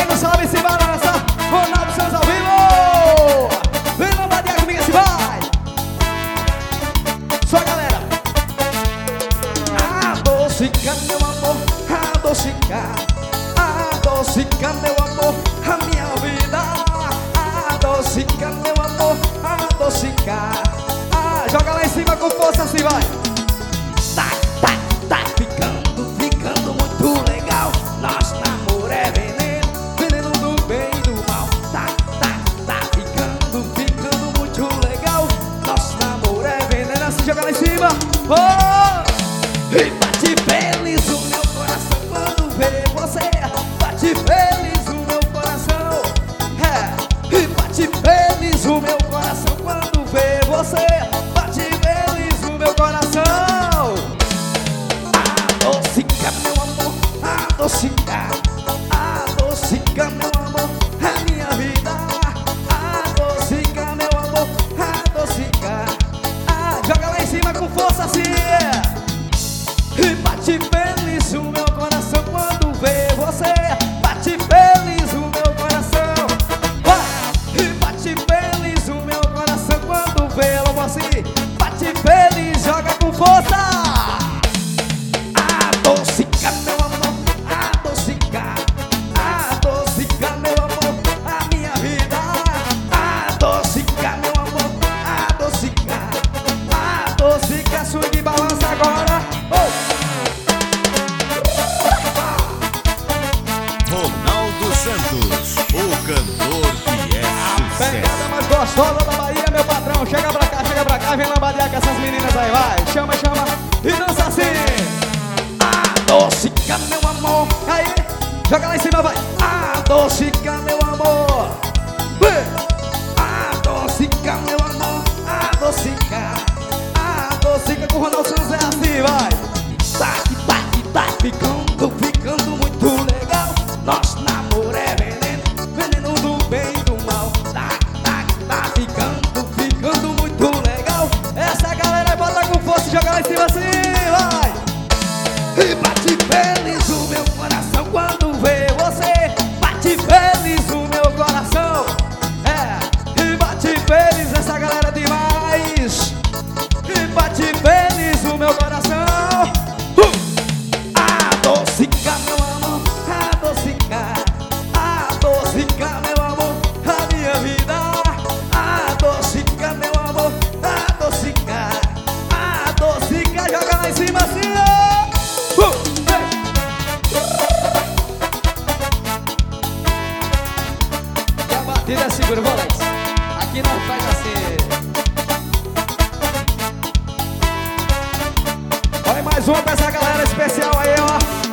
quem não sabe se balança. Ronaldo Santos ao vivo. Vem lambadinha comigo, se vai. Só galera. Adocica, meu amor, adocica. Adocica, meu amor, a minha vida. Adocica, meu amor, adocica. Joga lá em cima com força, assim vai. Tá ficando muito legal. Nosso namoro é veneno, veneno do bem e do mal. Tá ficando muito legal. Nosso namoro é veneno, assim joga lá em cima. Oh! E bate feliz o meu coração quando vê você. Bate feliz o meu coração. É. E bate feliz o meu coração quando vê você. Bate feliz o meu coração. Adocica, meu amor, adocica. Adocica, meu amor, a minha vida. Adocica, meu amor, adocica. Joga lá em cima com força assim. E bate feliz o meu coração quando vê você. Bate feliz o meu coração. E bate feliz o meu coração quando vê você. Bate feliz, joga com força. Adocica, meu amor, adocica. Adocica, meu amor, a minha vida. Adocica, meu amor, adocica. Adocica, swing, balança agora. Ronaldo Santos, o cantor que é sucesso. Pegada mais gostosa da Bahia, meu patrão. Chega pra cá, vem lambadear com essas meninas aí, vai. Chama e dança assim. Adocica, meu amor. Aí, joga lá em cima, vai. Adocica, meu amor. Adocica, meu amor. Adocica. Adocica com o Ronaldo Santos é assim, vai. Tá ficando muito legal. Nosso namoro é veneno, veneno do bem e do mal. Tá ficando muito legal. Essa galera aí bota com força e joga lá em cima assim, vai. E bate feliz o meu coração quando vê você. Bate feliz o meu coração. É, e bate feliz essa galera demais. E bate feliz o meu coração. Adocica, meu amor, adocica. Adocica, meu amor, a minha vida. Adocica, meu amor, adocica. Adocica, joga lá em cima assim, ó. E a batida é segura, vou lá. Aqui nós faz assim. Olha mais uma pra essa galera especial aí, ó.